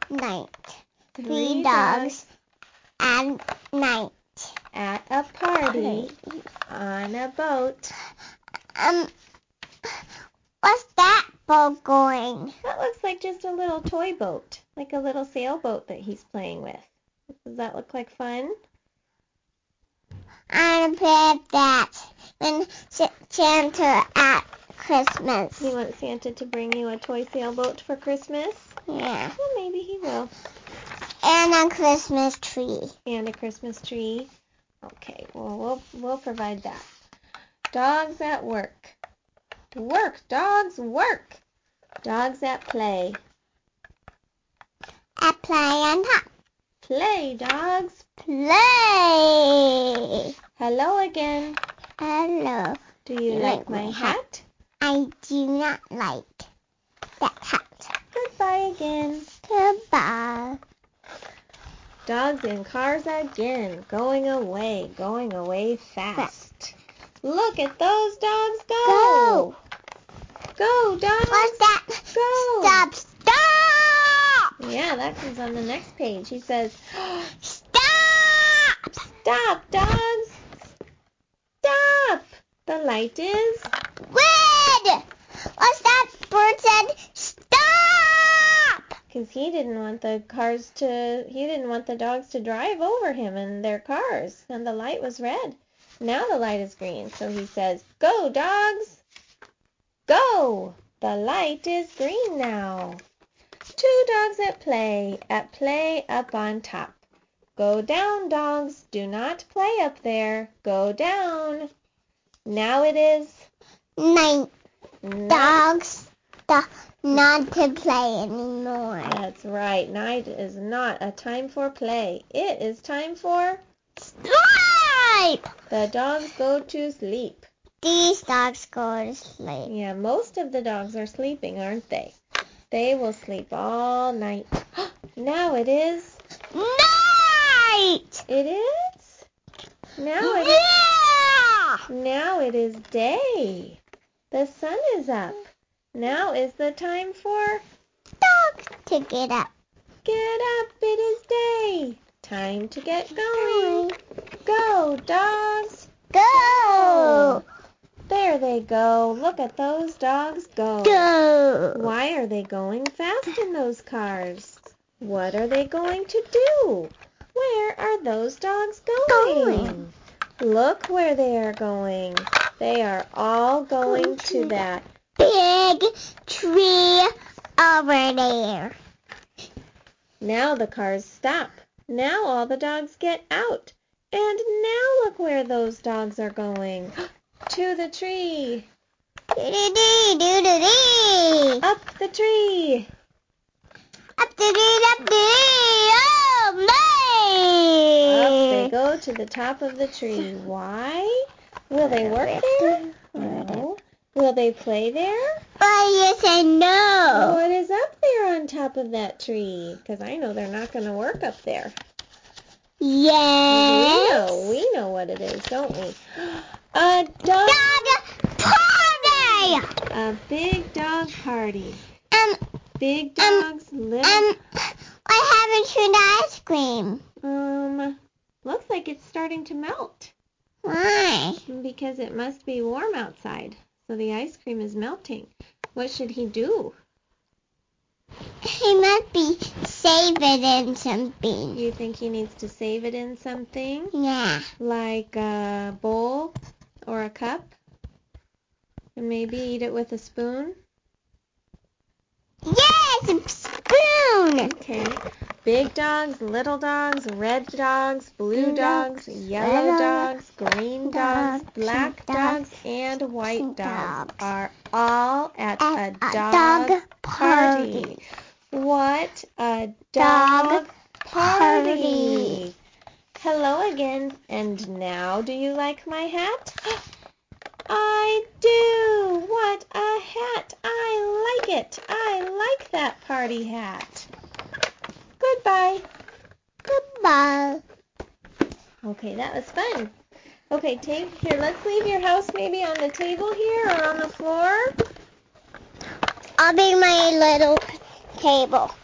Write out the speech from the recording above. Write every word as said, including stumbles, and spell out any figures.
night. Three, Three dogs, dogs at night. at a party on a boat. Um, what's that boat going? That looks like just a little toy boat, like a little sailboat that he's playing with. Does that look like fun? I play that when Santa at Christmas. You want Santa to bring you a toy sailboat for Christmas? Yeah. Well, maybe he will. And a Christmas tree. And a Christmas tree. Okay, well, we'll we'll provide that. Dogs at work. Work, dogs, work. Dogs at play. At play on top. Play, dogs. Play. Hello again. Hello. Do you like my hat? I do not like that hat. Goodbye again. Goodbye. Dogs in cars again. Going away, going away fast. Look at those dogs go. Go. Go, dogs. What's that? Go. Stop. Stop. Yeah, that comes on the next page. He says, Stop. stop, dogs. Stop. The light is Red. What's that? Bird said stop. because he didn't want the cars to, he didn't want the dogs to drive over him in their cars. And the light was red. Now the light is green. So he says, go, dogs. Go. The light is green now. Two dogs at play, at play up on top. Go down, dogs. Do not play up there. Go down. Now it is Night. night. Dogs. Do- not to play anymore. That's right. Night is not a time for play. It is time for Sleep. the dogs go to sleep. These dogs go to sleep. Yeah, most of the dogs are sleeping, aren't they? They will sleep all night. Now it is. Night. It is? Now it is. Yeah. Now it is day. The sun is up. Now is the time for Dog to get up. get up. It is day. Time to get going. Go, dogs. Go. There they go. Look at those dogs go. Go. Why are they going fast in those cars? What are they going to do? Where are those dogs going? Going. Look where they are going. They are all going to that. Big tree over there. Now the cars stop. Now all the dogs get out. And now look where those dogs are going. To the tree. Doo-doo-dee, doo-doo-dee. Up the tree. Up the tree, up the tree. Oh, Up my. they go to the top of the tree. Why? Will they work there? No. Will they play there? Oh, yes and no. What is up there on top of that tree? Because I know they're not going to work up there. We Yes. know. We know what it is, don't we? A dog. Dog party. A big dog party. Um, Big Um, dogs, little. um, I haven't tried ice cream. Um, looks like it's starting to melt. Why? Because it must be warm outside. So the ice cream is melting. What should he do? He must be save it in something. You think he needs to save it in something? Yeah. Like a bowl or a cup? And maybe eat it with a spoon? Yes, a spoon. Okay. Big dogs, little dogs, red dogs, blue Blue dogs, dogs, yellow yellow dogs, green dogs, dogs, black pink dogs, dogs, and white pink dogs dogs. are all at, At a a dog, dog party. party. What a Dog dog party. party. Hello again. And now do you like my hat? I do. What a hat. I like it. I like that party hat. Goodbye. Goodbye. Okay, that was fun. Okay, take here. Let's leave your house maybe on the table here or on the floor. I'll be my little table.